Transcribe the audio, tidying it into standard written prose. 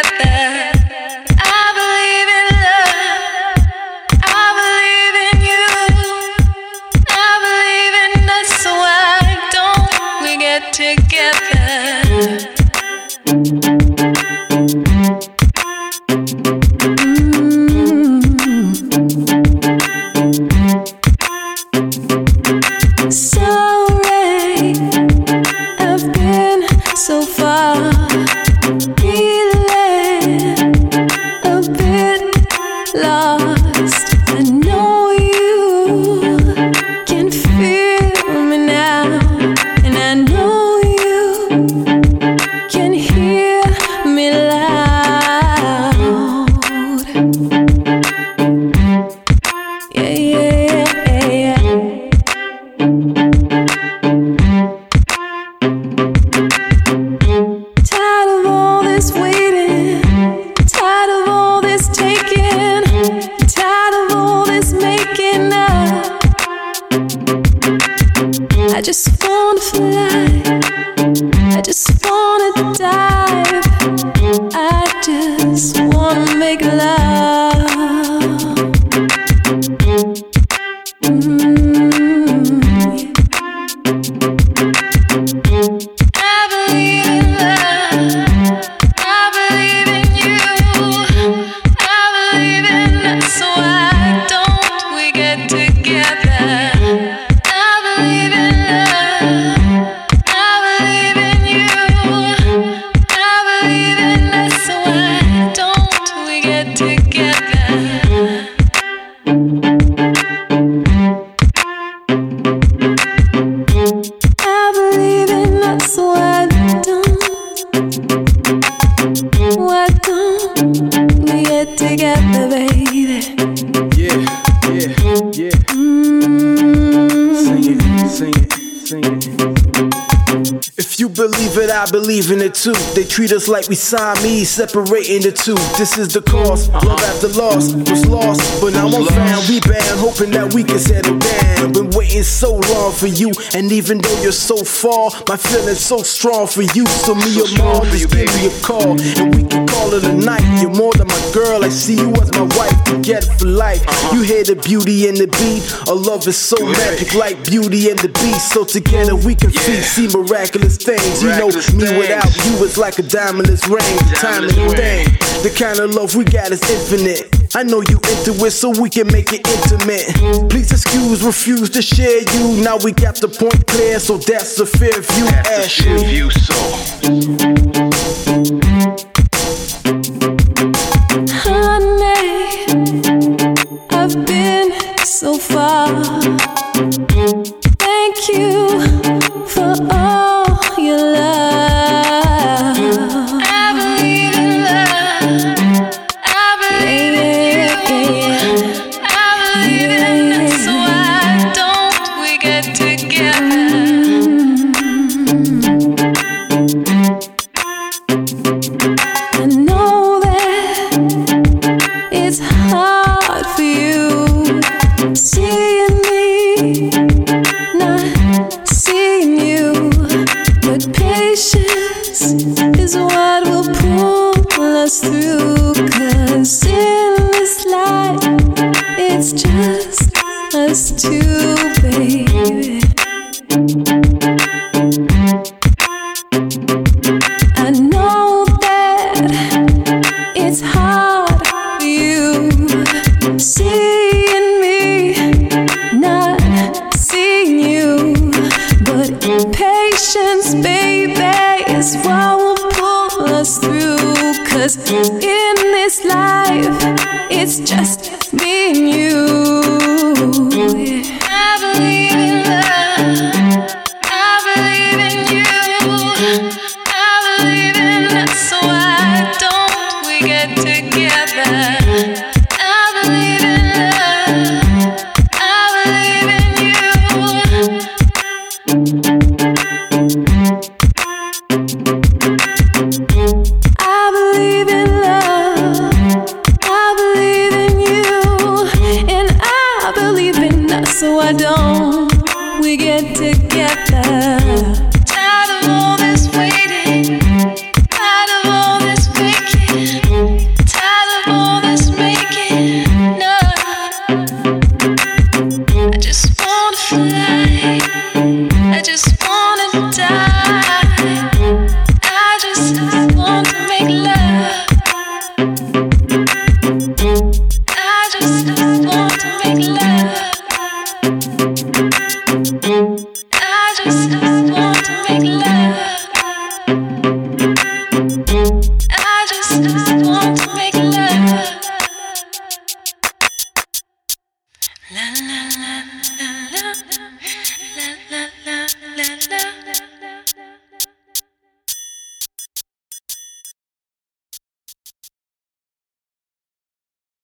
together. I believe in love. I believe in you. I believe in us. So why don't we get together? Sorry, I've been so far, feeling a bit lost. I know you can feel me now, and I know you can hear me loud. Yeah, yeah, yeah, yeah. Tired of all this waiting, tired of all this taking, tired of all this making up. I just wanna fly, I just wanna dive, I just wanna make love. I believe in love. I believe in you. I believe in us. So why don't we get together? I believe in love. I believe in you. I believe in us. So why don't we get together? I believe in us, so why don't we get together, baby? Yeah, yeah, yeah. Sing it, sing it, sing it. If you believe it, I believe in it too. They treat us like we Siamese, separating the two. This is the cause, love after loss was lost, but now I'm found, rebound, hoping that we can settle down. Been waiting so long for you, and even though you're so far, my feeling's so strong for you. So me or mom, just give me a call, and we can call it a night. You're more than my girl, I see you as my wife, together for life. You hear the beauty in the beat, our love is so magic, like Beauty and the Beast. So together we can feast, see miraculous things. You know, me without you is like a diamondless ring. Time and thing, the kind of love we got is infinite. I know you into it, so we can make it intimate. Please excuse, refuse to share you. Now we got the point clear, so that's a fair view. That's a fair view, so honey, I've been so far. Thank you for all your love. I believe in love. I believe in you. I believe in us. So why don't we get together? I know that it's hard for you seeing me, not seeing you, but patience is what will pull us through. 'Cause in this life, it's just us two, baby. I know that it's hard for you seeing me, not seeing you, but patience, baby, is what will pull us through. 'Cause in this life, it's just me and you.